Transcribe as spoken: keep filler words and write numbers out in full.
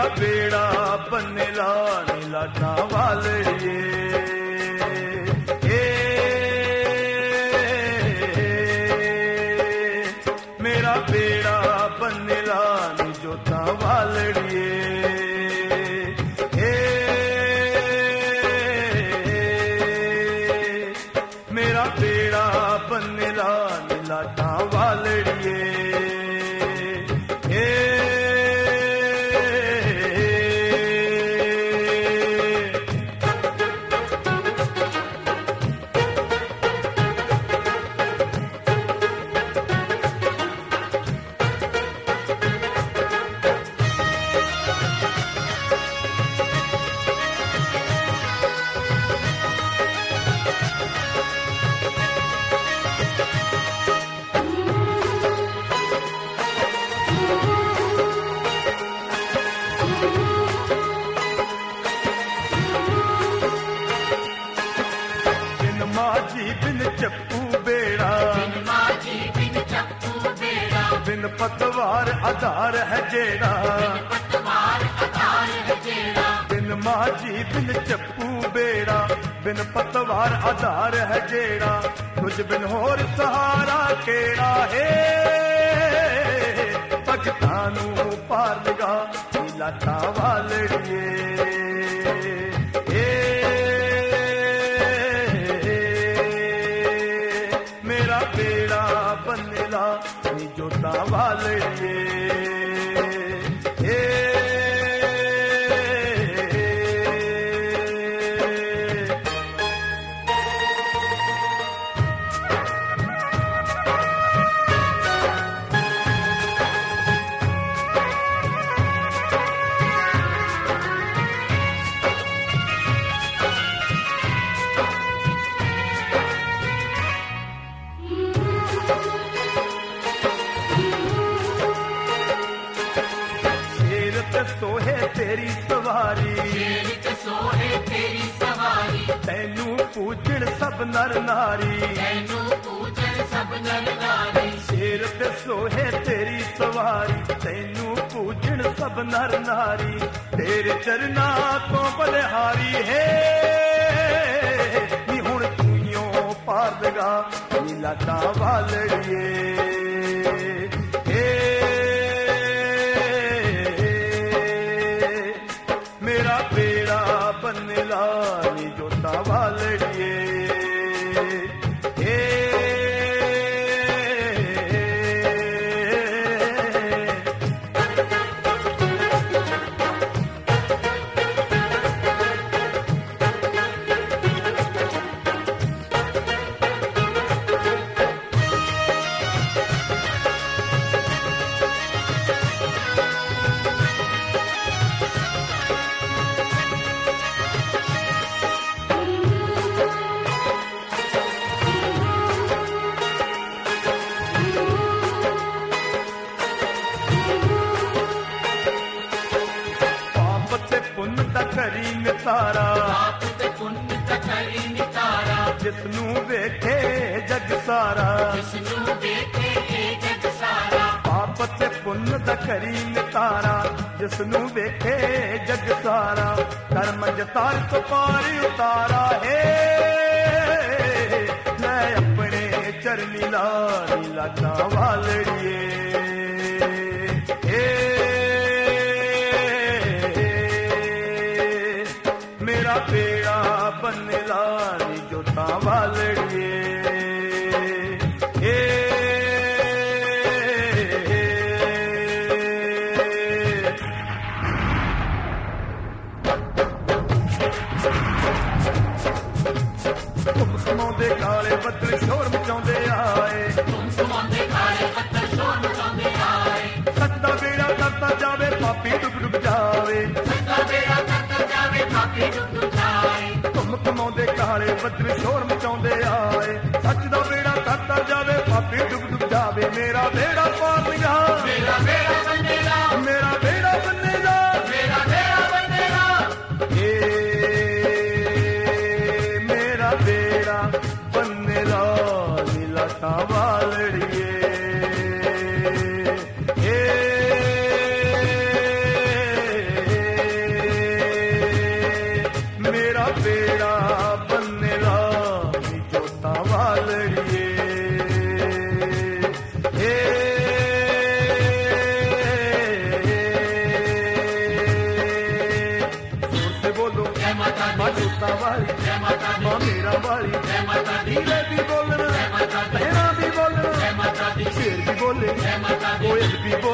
बेड़ा बनने ला नीलाटा वालिए ए मेरा बेड़ा बनने ला नी जोता वालिए ए मेरा बेड़ा बनने ला नीलाटा वालिए बिन चप्पू बेड़ा बिन माझी बिन चप्पू बेड़ा बिन पतवार आधार है जेड़ा बिन पतवार आधार है जेड़ा बिन माझी बिन चप्पू बेड़ा बिन पतवार आधार है जेड़ा तुझ बिन होर सहारा केड़ा है भगतां नू पार लगा नीलाटा वालिए बेड़ा बनने ला नी जोता वालिए ए सोहे तेरी सवारी सोहे तेरी सवारी तैनू पूजन सब नर नारी तैनू पूजन सब नर नारी शेर ते सोहे तेरी सवारी तैनू पूजन सब नर नारी तेरे चरना तो बलिहारी है नी हुण तूं पार लगा नीलाटा वालिए मेरा बेड़ा बनने ला नी जोता वालिए ए करी नितारा पाप ते पुण्य दा करी नितारा जिसनू वेखे जग सारा जिसनू वेखे जग सारा पाप ते पुण्य दा करी नितारा जिसनू वेखे जग सारा कर्म जतार तो पार उतारा है मैं अपने चरनी ला नीलाटा वालिए मेरा बेड़ा बनने ला नी जोता वालिए ए तुम समांदे काले बदल शोर मचाउंदे आए तुम समांदे काले बदल शोर मचाउंदे आए सच दा बेड़ा करता जावे पापी डुब डुब जावे सच दा बेड़ा करता जावे पापी डुब डुब जाए तुम कमाउंदे काले बदल शोर मचाउंदे आए सच दा बेड़ा करता जावे पापी डुब डुब जावे मेरा बेड़ा पार लगा मेरा बेड़ा बनेगा मेरा बेड़ा बनेगा मेरा बेड़ा बनेगा ए मेरा बेड़ा बनने ला नीलाटा वालिए ए वाली मां मेरा वाली हीरे भी बोलना भैना भी बोलना शेर भी बोले कोयल भी बोले